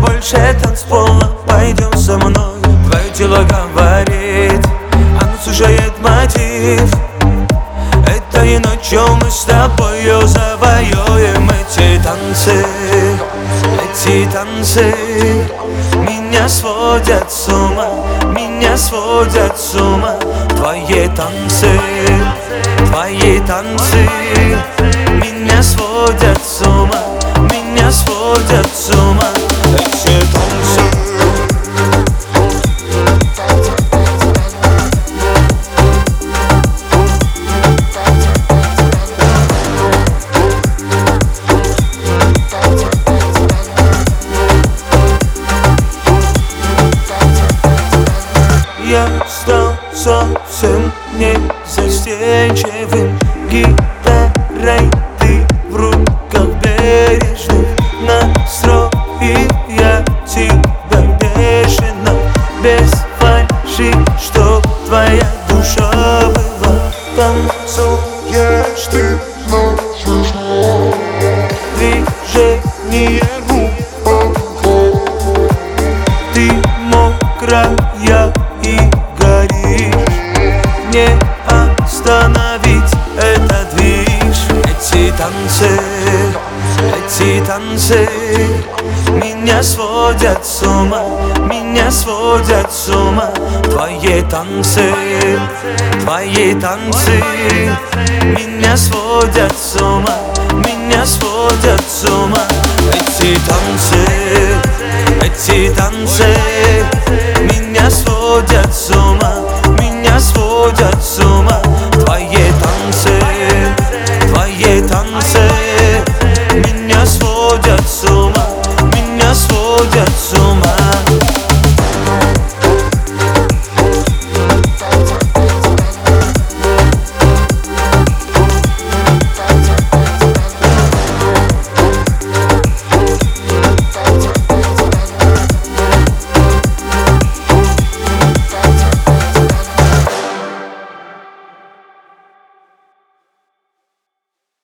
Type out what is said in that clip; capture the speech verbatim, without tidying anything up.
больше танцпола, пойдем со мной. Твое тело говорит, оно слушает мотив. Этой ночью мы с тобою завоюем эти танцы. Эти танцы меня сводят с ума, меня сводят с ума. Твои танцы, твои танцы меня сводят с ума, меня сводят с ума. Эти танцы. Я стал совсем не застенчивым. Гитарой ты в руках бережных настроил я тебя бешено, без фальши, чтоб твоя душа была. Танцуешь ты, движение рук, ты мокрая и горишь, не остановить этот движ. Эти танцы, эти танцы меня сводят с ума, меня сводят с ума. Твои танцы, твои танцы меня сводят с ума, меня сводят с ума. Эти танцы, эти танцы меня сводят с ума, меня сводят с ума. Твои танцы, твои танцы меня сводят с ума, меня сводят с ума.